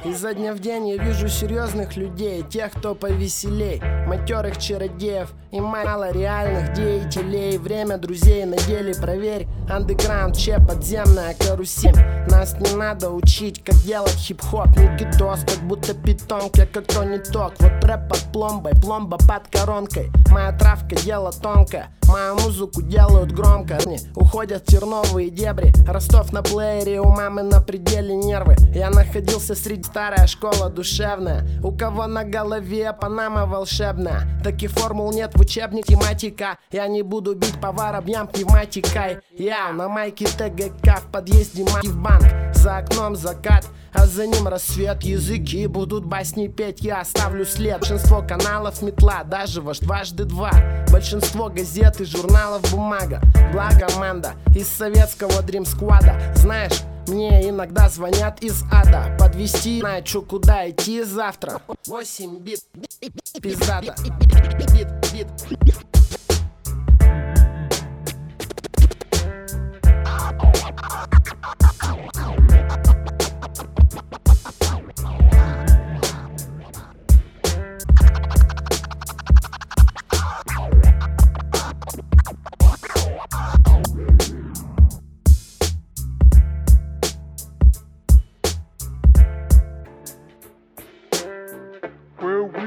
Изо дня в день я вижу серьезных людей, тех, кто повеселей, матерых чародеев и мало реальных деятелей. Время друзей на деле проверь. Андеграунд, че подземная карусель. Нас не надо учить, как делать хип-хоп. Никитос, как будто питонг, я как Тони Ток. Вот рэп под пломбой, пломба под коронкой. Моя травка дело тонкое, мою музыку делают громко. Уходят в терновые дебри, Ростов на плеере, у мамы на пределе нервы. Я находился среди старая школа душевная. У кого на голове панама волшебная. Таких формул нет в учебнике математика. Я не буду бить по воробьям пневматикой. Я на майке ТГК, в подъезде майки в банк. За окном закат, а за ним рассвет. Языки будут басни петь, я оставлю след. Большинство каналов метла, даже ваш дважды два. Большинство газет и журналов бумага. Благо команда из советского дрим-сквада. Знаешь, мне иногда звонят из ада. Подвести, знаю, чё, куда идти завтра. 8 бит, пиздата. Бит. Where we